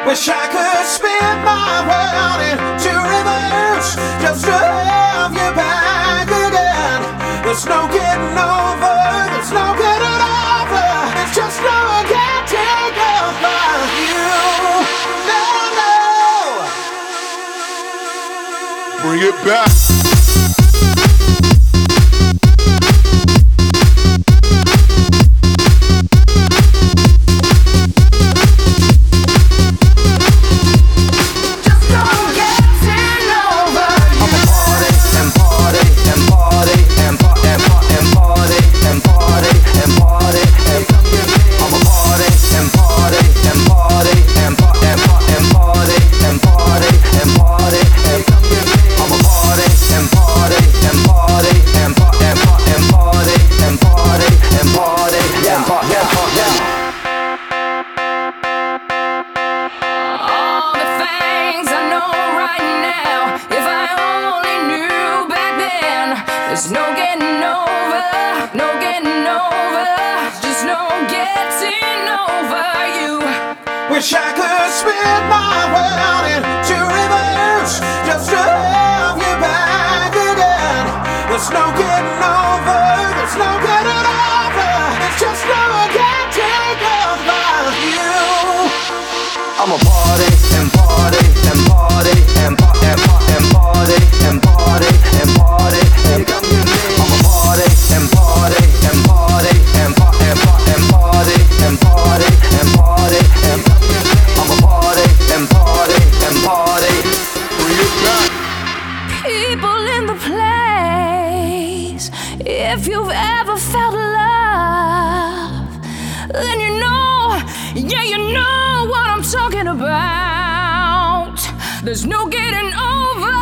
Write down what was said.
Wish I could spin my world into reverse just to have you back again. There's no getting over, there's no getting over. It's just no one can take over you. No, no. Bring it back. There's no getting over, no getting over, just no getting over you. Wish I could spin my world into reverse just to have you back again. There's no getting over, there's no getting over. It's just no one can take over you. I'ma party and party and party and party and party and party and party and come with me. I'ma party and party and party and party and party and party and party and come with me. I'ma party and party and party. Bring it back. People in the place, if you've ever felt love, then you know, yeah, you know what I'm talking about. There's no getting over.